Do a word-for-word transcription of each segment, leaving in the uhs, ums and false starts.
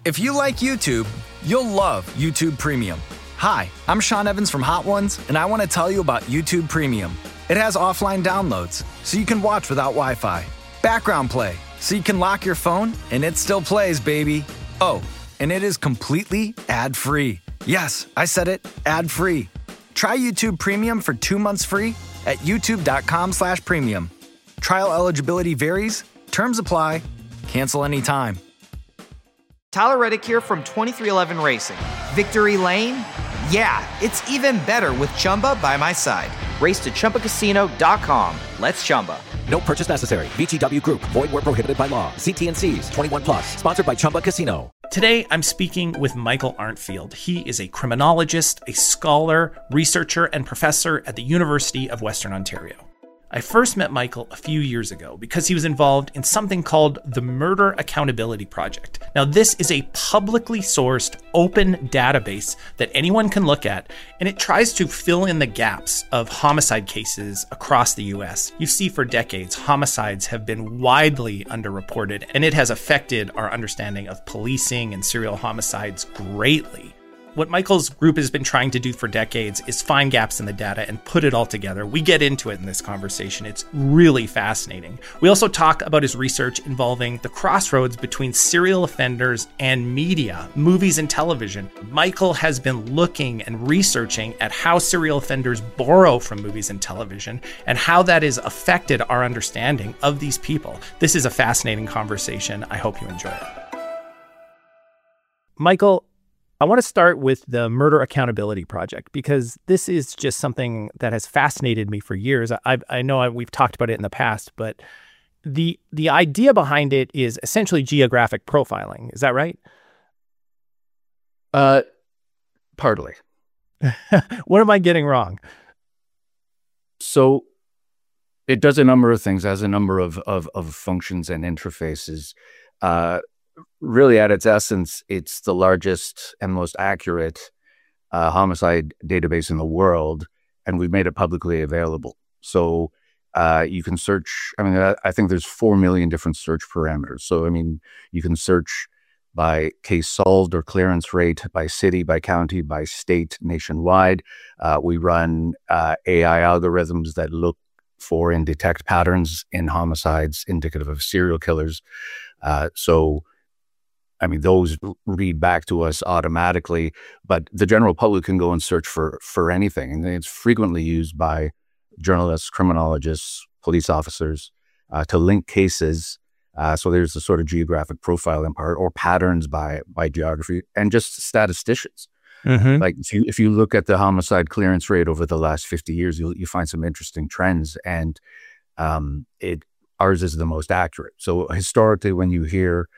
If you like YouTube, you'll love YouTube Premium. Hi, I'm Sean Evans from Hot Ones, and I want to tell you about YouTube Premium. It has offline downloads, so you can watch without Wi-Fi. Background play, so you can lock your phone, and it still plays, baby. Oh, and it is completely ad-free. Yes, I said it, ad-free. Try YouTube Premium for two months free at youtube.com slash premium. Trial eligibility varies. Terms apply. Cancel anytime. Tyler Reddick here from twenty-three eleven Racing. Victory Lane? Yeah, it's even better with Chumba by my side. Race to Chumba Casino dot com. Let's Chumba. No purchase necessary. V G W Group. Void where prohibited by law. See T and C's. twenty-one plus. Sponsored by Chumba Casino. Today, I'm speaking with Michael Arntfield. He is a criminologist, a scholar, researcher, and professor at the University of Western Ontario. I first met Michael a few years ago because he was involved in something called the Murder Accountability Project. Now, this is a publicly sourced, open database that anyone can look at, and it tries to fill in the gaps of homicide cases across the U S. You see, for decades, homicides have been widely underreported, and it has affected our understanding of policing and serial homicides greatly. What Michael's group has been trying to do for decades is find gaps in the data and put it all together. We get into it in this conversation. It's really fascinating. We also talk about his research involving the crossroads between serial offenders and media, movies and television. Michael has been looking and researching at how serial offenders borrow from movies and television and how that has affected our understanding of these people. This is a fascinating conversation. I hope you enjoy it. Michael, I want to start with the Murder Accountability Project because this is just something that has fascinated me for years. I, I know I, we've talked about it in the past, but the the idea behind it is essentially geographic profiling. Is that right? Uh, partly. What am I getting wrong? So it does a number of things, has a number of of, of functions and interfaces. Uh, Really, at its essence, it's the largest and most accurate uh, homicide database in the world, and we've made it publicly available. So uh, you can search, I mean, I, I think there's four million different search parameters. So, I mean, you can search by case solved or clearance rate, by city, by county, by state, nationwide. Uh, we run uh, A I algorithms that look for and detect patterns in homicides indicative of serial killers. Uh, so, I mean, those read back to us automatically, but the general public can go and search for, for anything. And it's frequently used by journalists, criminologists, police officers uh, to link cases. Uh, so there's a sort of geographic profile in part, or patterns by by geography, and just statisticians. Mm-hmm. Like if you if you look at the homicide clearance rate over the last fifty years, you'll you find some interesting trends, and um, it ours is the most accurate. So historically, when you hear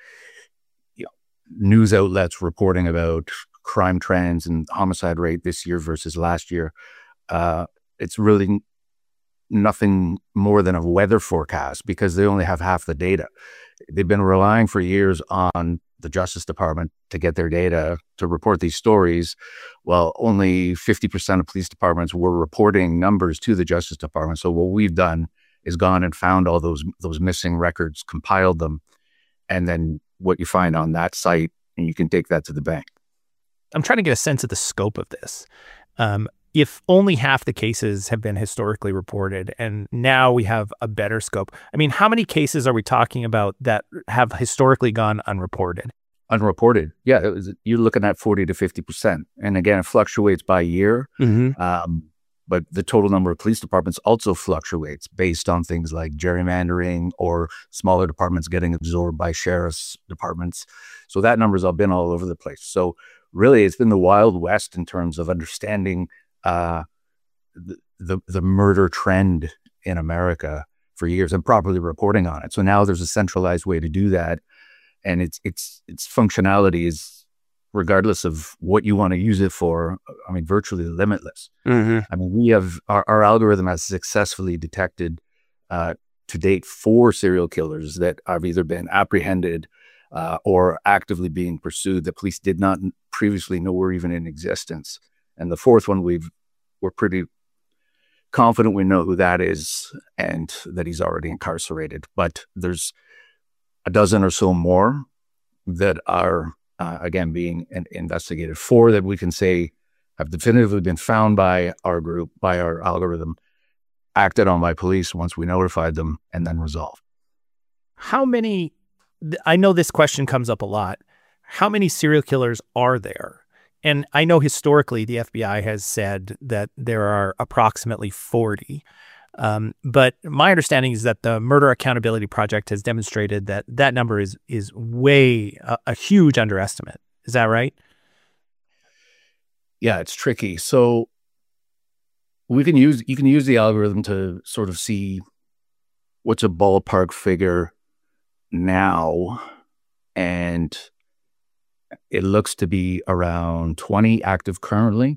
news outlets reporting about crime trends and homicide rate this year versus last year, uh, it's really nothing more than a weather forecast because they only have half the data. They've been relying for years on the Justice Department to get their data to report these stories. Well, only fifty percent of police departments were reporting numbers to the Justice Department. So what we've done is gone and found all those those missing records, compiled them, and then what you find on that site, and you can take that to the bank. I'm trying to get a sense of the scope of this. Um, if only half the cases have been historically reported, and now we have a better scope, I mean, how many cases are we talking about that have historically gone unreported? Unreported, yeah. It was, you're looking at forty to fifty percent. And again, it fluctuates by year. Mm-hmm. Um, But the total number of police departments also fluctuates based on things like gerrymandering or smaller departments getting absorbed by sheriff's departments. So that number's all been all over the place. So really, it's been the Wild West in terms of understanding uh, the, the the murder trend in America for years and properly reporting on it. So now there's a centralized way to do that, and its its its functionality is, regardless of what you want to use it for, I mean, virtually limitless. Mm-hmm. I mean, we have, our, our algorithm has successfully detected uh, to date four serial killers that have either been apprehended uh, or actively being pursued that police did not previously know were even in existence. And the fourth one, we've, we're pretty confident we know who that is and that he's already incarcerated. But there's a dozen or so more that are uh, again, being in, investigated. Four that we can say have definitively been found by our group, by our algorithm, acted on by police once we notified them, and then resolved. How many, I know this question comes up a lot. How many serial killers are there? And I know historically the F B I has said that there are approximately forty. Um, but my understanding is that the Murder Accountability Project has demonstrated that that number is is way a, a huge underestimate. Is that right? Yeah, it's tricky. So we can use you can use the algorithm to sort of see what's a ballpark figure now, and it looks to be around twenty active currently.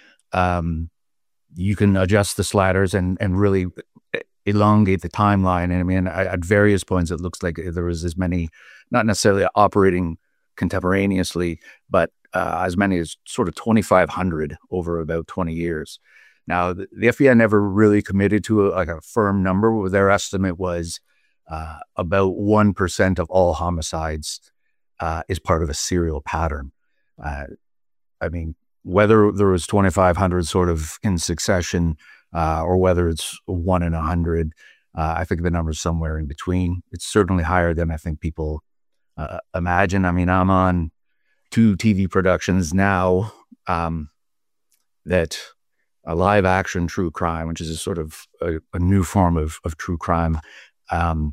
Um, you can adjust the sliders and and really elongate the timeline. And I mean, at, at various points, it looks like there was as many, not necessarily operating contemporaneously, but uh, as many as sort of twenty-five hundred over about twenty years. Now, the, the F B I never really committed to a, like a firm number. Their estimate was uh, about one percent of all homicides uh, is part of a serial pattern. Uh, I mean, whether there was twenty-five hundred sort of in succession uh, or whether it's one in a hundred, uh, I think the number's somewhere in between. It's certainly higher than I think people uh, imagine. I mean, I'm on two T V productions now um, that a live action true crime, which is a sort of a, a new form of, of true crime, um,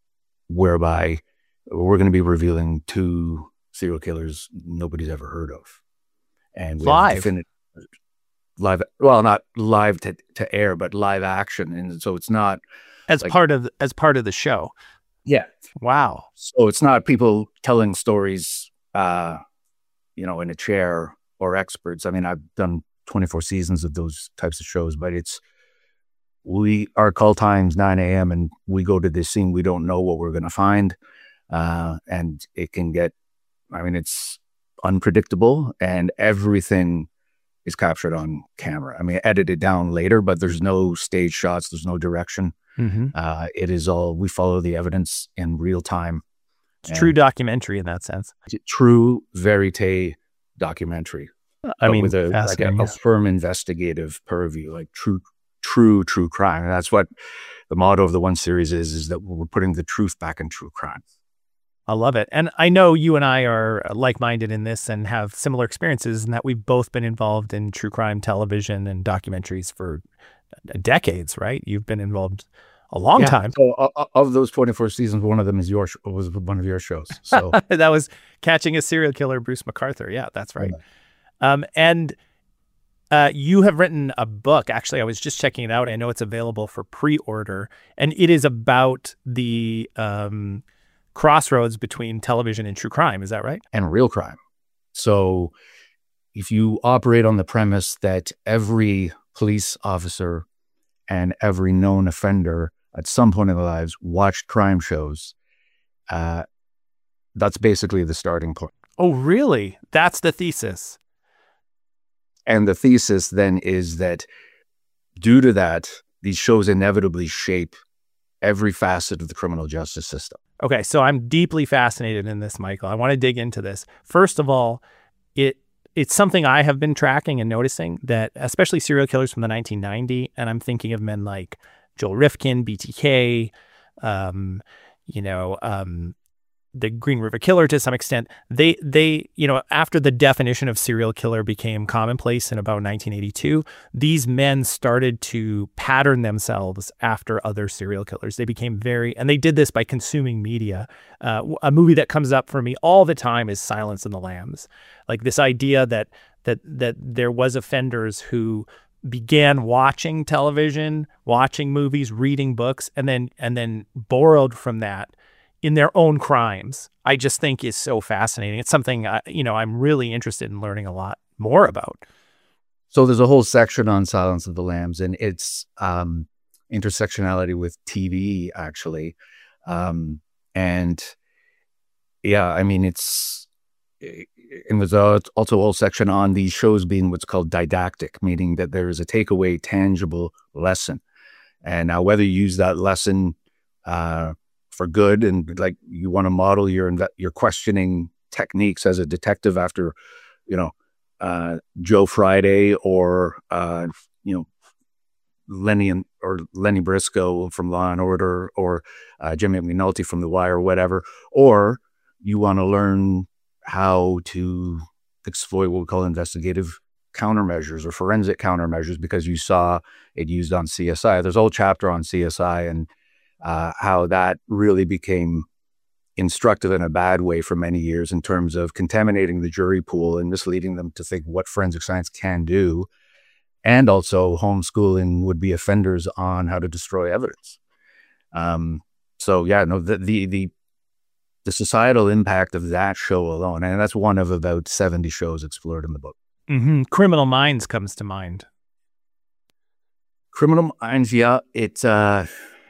whereby we're going to be revealing two serial killers nobody's ever heard of. And we live, have defini- live, well, not live to, to air, but live action, and so it's not as like, part of as part of the show. Yeah, wow. So it's not people telling stories, uh, you know, in a chair or experts. I mean, I've done twenty-four seasons of those types of shows, but it's we our call time's nine a.m. and we go to this scene. We don't know what we're going to find, uh, and it can get. I mean, it's unpredictable, and everything is captured on camera. I mean, edited down later, but there's no stage shots, there's no direction. Mm-hmm. Uh, it is all, we follow the evidence in real time. It's true documentary in that sense. True verite documentary. I mean, with a, like a, a firm investigative purview, like true, true, true crime. And that's what the motto of the one series is, is that we're putting the truth back in true crime. I love it. And I know you and I are like-minded in this and have similar experiences in that we've both been involved in true crime television and documentaries for decades, right? You've been involved a long yeah. time. So uh, of those twenty-four seasons, one of them is your was one of your shows. So that was Catching a Serial Killer, Bruce McArthur. Yeah, that's right. Yeah. Um, and uh, you have written a book. Actually, I was just checking it out. I know it's available for pre-order, and it is about the um, crossroads between television and true crime. Is that right? And real crime. So if you operate on the premise that every police officer and every known offender at some point in their lives watched crime shows, uh, that's basically the starting point. Oh, really? That's the thesis. And the thesis then is that due to that, these shows inevitably shape every facet of the criminal justice system. Okay, so I'm deeply fascinated in this, Michael. I want to dig into this. First of all, it it's something I have been tracking and noticing that, especially serial killers from the nineteen ninety, and I'm thinking of men like Joel Rifkin, B T K, um, you know, um, the Green River Killer to some extent. They, they, you know, after the definition of serial killer became commonplace in about nineteen eighty-two, these men started to pattern themselves after other serial killers. They became very, and they did this by consuming media. Uh, a movie that comes up for me all the time is Silence of the Lambs. Like this idea that that that there was offenders who began watching television, watching movies, reading books, and then and then borrowed from that in their own crimes. I just think is so fascinating. It's something I, you know, I'm really interested in learning a lot more about. So there's a whole section on Silence of the Lambs, and its um, intersectionality with T V, actually. Um, and yeah, I mean, it's, it, it was also a whole section on these shows being what's called didactic, meaning that there is a takeaway, tangible lesson. And now whether you use that lesson uh, for good and like you want to model your your questioning techniques as a detective after, you know, uh, Joe Friday or, uh, you know, Lenny and or Lenny Briscoe from Law and Order, or uh, Jimmy McNulty from The Wire, or whatever, or you want to learn how to exploit what we call investigative countermeasures or forensic countermeasures because you saw it used on C S I. There's a whole chapter on C S I and uh, how that really became instructive in a bad way for many years in terms of contaminating the jury pool and misleading them to think what forensic science can do, and also homeschooling would-be offenders on how to destroy evidence. Um, so yeah, no, the, the the the societal impact of that show alone, and that's one of about seventy shows explored in the book. Mm-hmm. Criminal Minds comes to mind. Criminal Minds, yeah, it's uh,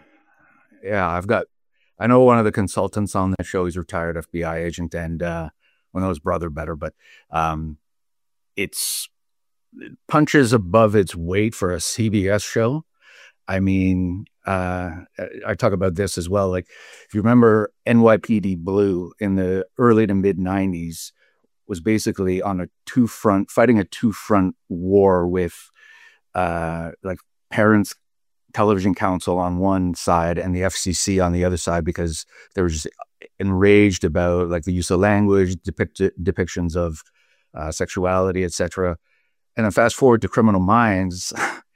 yeah, I've got. I know one of the consultants on that show. He's a retired F B I agent, and uh, I know his brother better, but um, it's. It punches above its weight for a C B S show. I mean, uh, I talk about this as well. Like, if you remember, N Y P D Blue in the early to mid nineties was basically on a two front, fighting a two front war with, uh, like Parents Television Council on one side and the F C C on the other side, because they were just enraged about like the use of language, depict- depictions of uh, sexuality, et cetera. And then fast forward to Criminal Minds,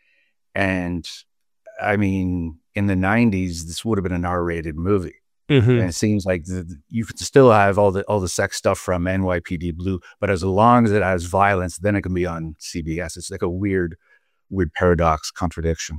and I mean, in the nineties, this would have been an R-rated movie. Mm-hmm. And it seems like the, you could still have all the all the sex stuff from N Y P D Blue, but as long as it has violence, then it can be on C B S. It's like a weird, weird paradox, contradiction.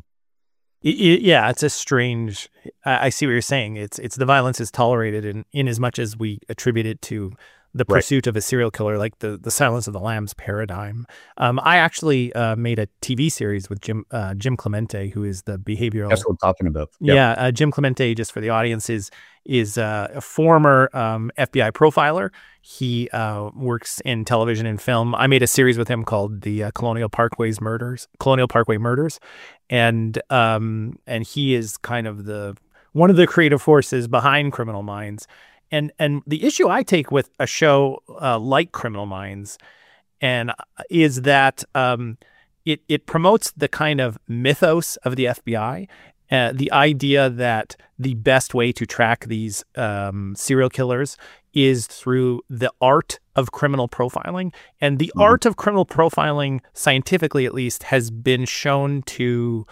Yeah, it's a strange. I see what you're saying. It's it's the violence is tolerated in, in as much as we attribute it to the pursuit right. of a serial killer, like the, the Silence of the Lambs paradigm. Um, I actually uh, made a T V series with Jim uh, Jim Clemente, who is the behavioral. That's what I'm talking about. Yep. Yeah, uh, Jim Clemente, just for the audience, is is uh, a former um, F B I profiler. He uh, works in television and film. I made a series with him called the uh, Colonial Parkway's Murders, Colonial Parkway Murders, and um, and he is kind of the one of the creative forces behind Criminal Minds. And and the issue I take with a show uh, like Criminal Minds, and is that um, it it promotes the kind of mythos of the F B I, uh, the idea that the best way to track these um, serial killers is through the art of criminal profiling, and the mm-hmm. art of criminal profiling, scientifically at least, has been shown to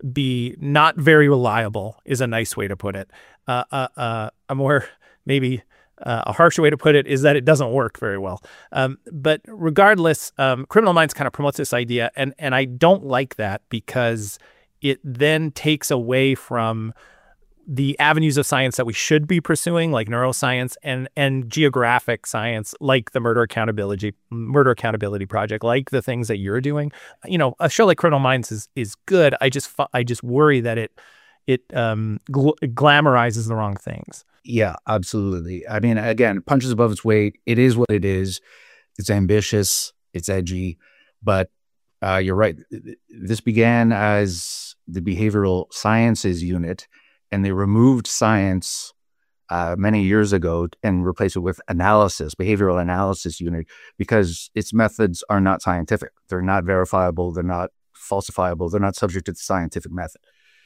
be not very reliable. Is a nice way to put it. Uh, uh, uh, a more Maybe uh, a harsher way to put it is that it doesn't work very well. Um, but regardless, um, Criminal Minds kind of promotes this idea, and and I don't like that because it then takes away from the avenues of science that we should be pursuing, like neuroscience and and geographic science, like the Murder Accountability Murder Accountability Project, like the things that you're doing. You know, a show like Criminal Minds is is good. I just I just worry that it it um, gl- glamorizes the wrong things. Yeah, absolutely. I mean, again, it punches above its weight. It is what it is. It's ambitious. It's edgy. But uh, you're right. This began as the behavioral sciences unit, and they removed science uh, many years ago and replaced it with analysis, behavioral analysis unit, because its methods are not scientific. They're not verifiable. They're not falsifiable. They're not subject to the scientific method.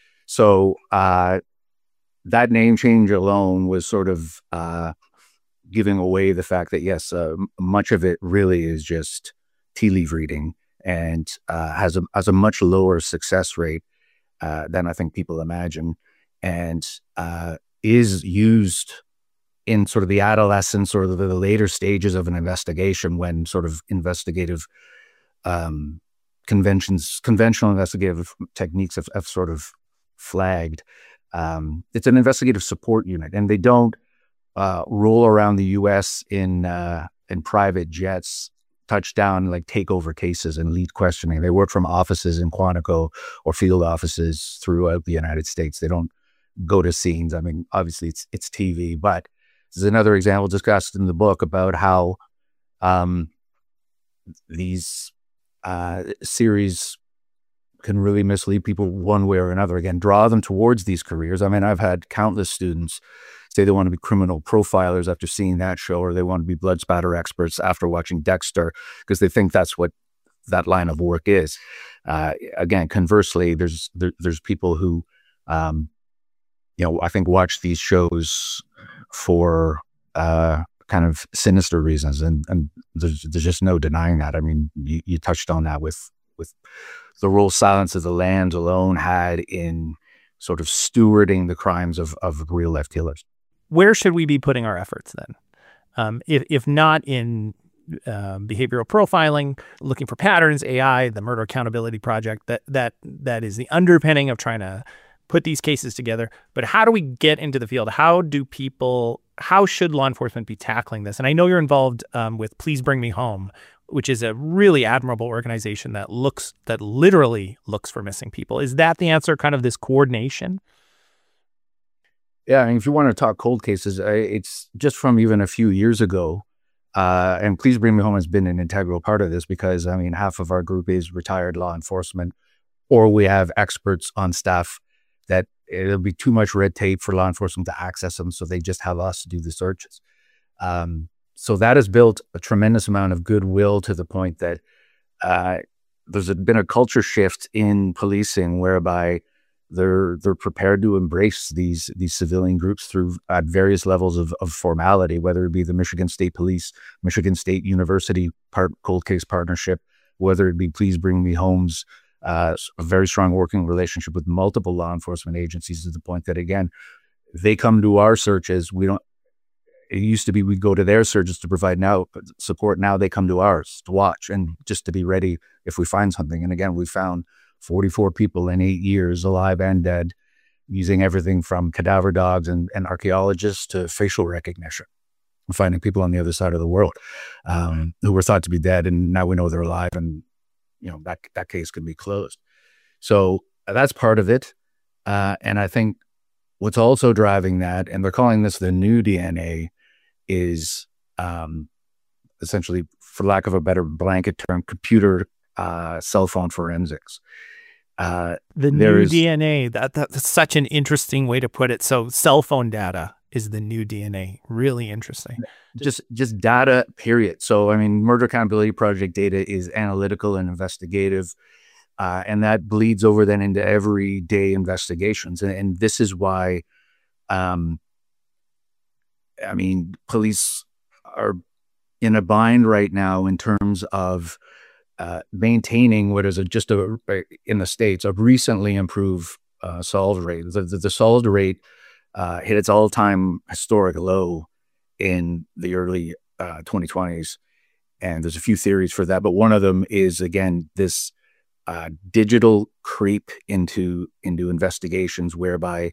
So, uh, that name change alone was sort of uh, giving away the fact that, yes, uh, much of it really is just tea leaf reading and uh, has a has a much lower success rate uh, than I think people imagine, and uh, is used in sort of the adolescence or the, the later stages of an investigation when sort of investigative um, conventions, conventional investigative techniques have, have sort of flagged. Um, it's an investigative support unit, and they don't uh, roll around the U S in uh, in private jets, touch down, like take over cases and lead questioning. They work from offices in Quantico or field offices throughout the United States. They don't go to scenes. I mean, obviously it's it's T V, but this is another example discussed in the book about how um, these uh, series can really mislead people one way or another. Again, draw them towards these careers. I mean, I've had countless students say they want to be criminal profilers after seeing that show, or they want to be blood spatter experts after watching Dexter, because they think that's what that line of work is. Uh, again, conversely, there's there, there's people who, um, you know, I think watch these shows for uh, kind of sinister reasons, and and there's, there's just no denying that. I mean, you, you touched on that with with the role Silence of the Lambs alone had in sort of stewarding the crimes of of real life killers. Where should we be putting our efforts then? Um, if if not in uh, behavioral profiling, looking for patterns, A I, the Murder Accountability Project, that that that is the underpinning of trying to put these cases together. But how do we get into the field? How do people, how should law enforcement be tackling this? And I know you're involved um, with Please Bring Me Home, which is a really admirable organization that looks, that literally looks for missing people. Is that the answer, kind of this coordination? Yeah, I mean, if you want to talk cold cases, it's just from even a few years ago. Uh, and Please Bring Me Home has been an integral part of this because, I mean, half of our group is retired law enforcement, or we have experts on staff that it'll be too much red tape for law enforcement to access them, so they just have us do the searches. Um, so that has built a tremendous amount of goodwill to the point that uh, there's been a culture shift in policing whereby they're they're prepared to embrace these these civilian groups through at various levels of, of formality, whether it be the Michigan State Police, Michigan State University part, cold case partnership, whether it be Please Bring Me Home's Uh, a very strong working relationship with multiple law enforcement agencies, to the point that, again, they come to our searches. We don't, it used to be we'd go to their searches to provide now support. Now they come to ours to watch and just to be ready if we find something. And again, we found forty-four people in eight years, alive and dead, using everything from cadaver dogs and, and archaeologists to facial recognition. We're finding people on the other side of the world um, who were thought to be dead, and now we know they're alive, and you know, that that case could be closed. So uh, that's part of it. Uh, and I think what's also driving that, and they're calling this the new D N A, is um, essentially, for lack of a better blanket term, computer uh, cell phone forensics. Uh, the new is, D N A, that, that's such an interesting way to put it. So cell phone data is the new D N A. Really interesting. Just just data, period. So, I mean, Murder Accountability Project data is analytical and investigative, uh, and that bleeds over then into everyday investigations. And, and this is why, um, I mean, police are in a bind right now in terms of uh, maintaining what is a, just a, in the States, a recently improved uh, solve rate. The, the, the solved rate Uh, hit its all-time historic low in the early uh, twenty twenties. And there's a few theories for that. But one of them is, again, this uh, digital creep into, into investigations whereby,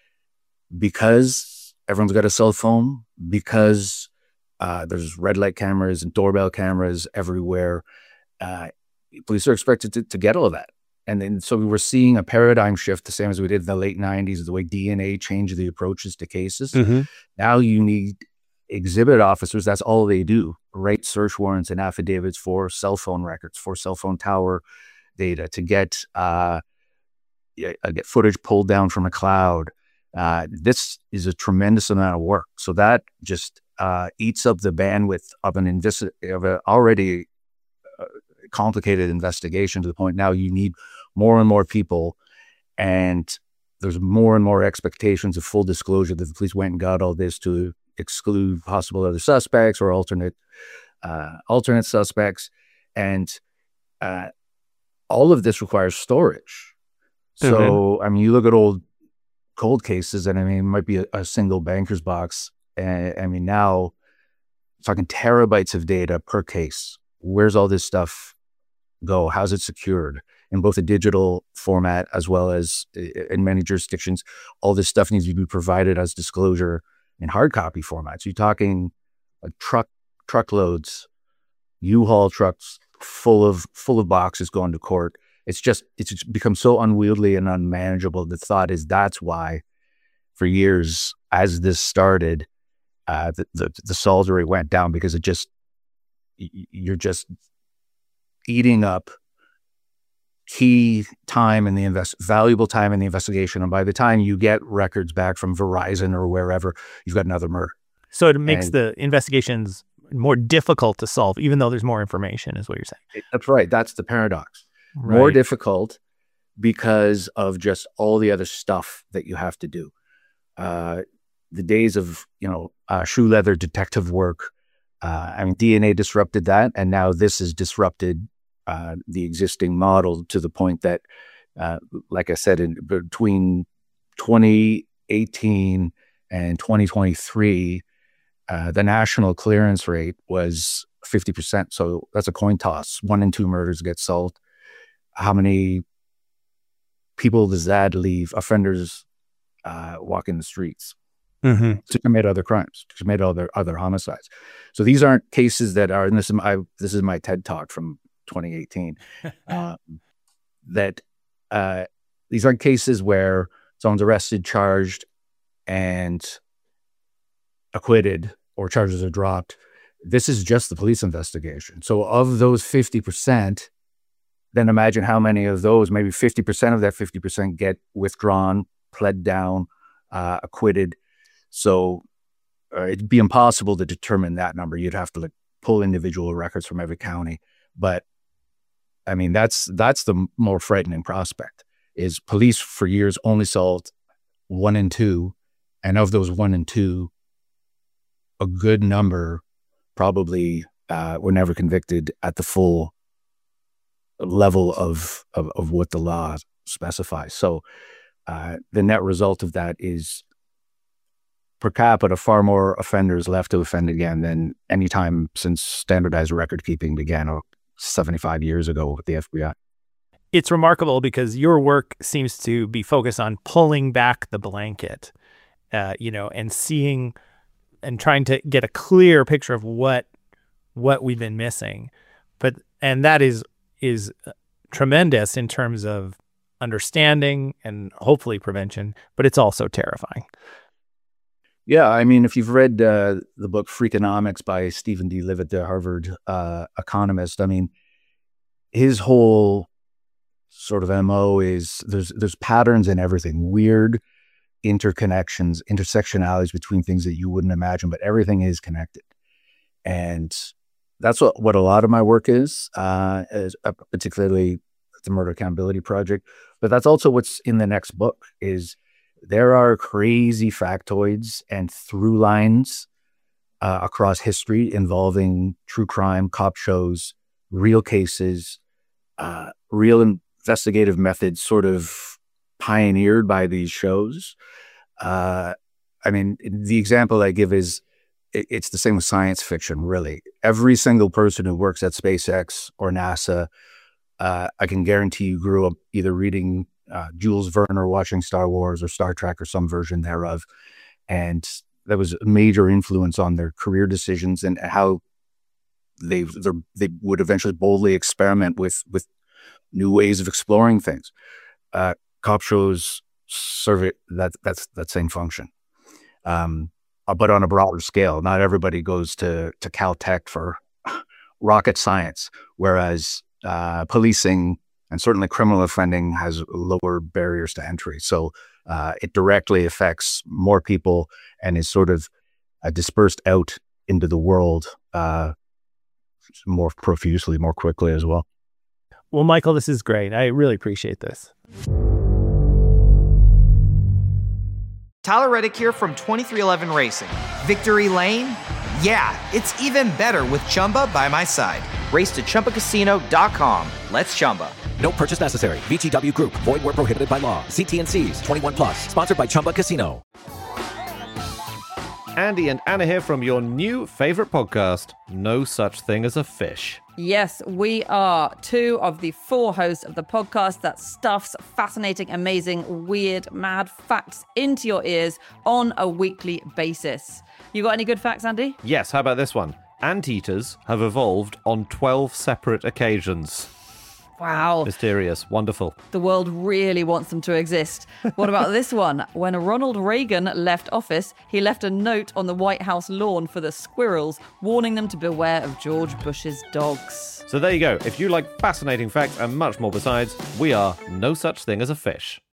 because everyone's got a cell phone, because uh, there's red light cameras and doorbell cameras everywhere, uh, police are expected to, to get all of that. And then, so we were seeing a paradigm shift, the same as we did in the late nineties, the way D N A changed the approaches to cases. Mm-hmm. Now you need exhibit officers. That's all they do. Write search warrants and affidavits for cell phone records, for cell phone tower data, to get uh, get footage pulled down from a cloud. Uh, this is a tremendous amount of work. So that just uh, eats up the bandwidth of an investi- of an already uh, complicated investigation, to the point now you need more and more people, and there's more and more expectations of full disclosure that the police went and got all this to exclude possible other suspects or alternate uh, alternate suspects, and uh, all of this requires storage. So, mm-hmm. I mean, you look at old cold cases, and I mean, it might be a, a single banker's box, and I mean, now talking terabytes of data per case. Where's all this stuff go? How's it secured in both a digital format as well as in many jurisdictions? All this stuff needs to be provided as disclosure in hard copy formats. You're talking like truck truckloads, U-Haul trucks full of full of boxes going to court. It's just it's become so unwieldy and unmanageable. The thought is that's why, for years as this started, uh, the the, the solve rate went down, because it just you're just eating up key time in the invest, valuable time in the investigation. And by the time you get records back from Verizon or wherever, you've got another murder. So it makes And the investigations more difficult to solve, even though there's more information, is what you're saying. that's right. That's the paradox. More Right. difficult because of just all the other stuff that you have to do. Uh, the days of, you know, uh, shoe leather detective work, uh, I mean, D N A disrupted that. And now this has disrupted uh, the existing model to the point that, uh, like I said, in between twenty eighteen and twenty twenty-three, uh, the national clearance rate was fifty percent. So that's a coin toss. One in two murders get solved. How many people does that leave offenders uh, walking the streets Mm-hmm. to commit other crimes, to commit other other homicides? So these aren't cases that are, and this is my this is my TED talk from twenty eighteen. uh, that uh, these aren't cases where someone's arrested, charged, and acquitted, or charges are dropped. This is just the police investigation. So of those fifty percent, then imagine how many of those, maybe fifty percent of that fifty percent get withdrawn, pled down, uh, acquitted. So uh, it'd be impossible to determine that number. You'd have to like, pull individual records from every county. But I mean, that's that's the m- more frightening prospect, is police for years only solved one and two. And of those one and two, a good number probably uh, were never convicted at the full level of, of, of what the law specifies. So uh, the net result of that is per capita, far more offenders left to offend again than any time since standardized record keeping began oh, seventy-five years ago with the F B I. It's remarkable because your work seems to be focused on pulling back the blanket, uh, you know, and seeing and trying to get a clear picture of what what we've been missing. But and that is is tremendous in terms of understanding and hopefully prevention, but it's also terrifying. Yeah, I mean, if you've read uh, the book Freakonomics by Stephen D. Levitt, the Harvard uh, economist, I mean, his whole sort of M O is there's there's patterns in everything, weird interconnections, intersectionalities between things that you wouldn't imagine, but everything is connected. And that's what, what a lot of my work is, uh, is uh, particularly the Murder Accountability Project. But that's also what's in the next book is there are crazy factoids and through lines uh, across history involving true crime, cop shows, real cases, uh, real investigative methods sort of pioneered by these shows. Uh, I mean, the example I give is it, it's the same with science fiction, really. Every single person who works at SpaceX or NASA, uh, I can guarantee you grew up either reading uh, Jules Verne or watching Star Wars or Star Trek or some version thereof. And that was a major influence on their career decisions and how they they would eventually boldly experiment with, with new ways of exploring things. Uh, cop shows serve it, that that's that same function, um, but on a broader scale. Not everybody goes to to Caltech for rocket science, whereas uh, policing and certainly criminal offending has lower barriers to entry. So uh, it directly affects more people and is sort of uh, dispersed out into the world uh, more profusely, more quickly as well. Well, Michael, this is great. I really appreciate this. Tyler Reddick here from twenty-three eleven Racing. Victory Lane? Yeah, it's even better with Chumba by my side. Race to Chumba Casino dot com. Let's Chumba. No purchase necessary. V G W Group. Void where prohibited by law. See T and C's. twenty-one plus. Sponsored by Chumba Casino. Andy and Anna here from your new favorite podcast, No Such Thing as a Fish. Yes, we are two of the four hosts of the podcast that stuffs fascinating, amazing, weird, mad facts into your ears on a weekly basis. You got any good facts, Andy? Yes, how about this one? Anteaters have evolved on twelve separate occasions. Wow. Mysterious. Wonderful. The world really wants them to exist. What about this one? When Ronald Reagan left office, he left a note on the White House lawn for the squirrels, warning them to beware of George Bush's dogs. So there you go. If you like fascinating facts and much more besides, we are No Such Thing as a Fish.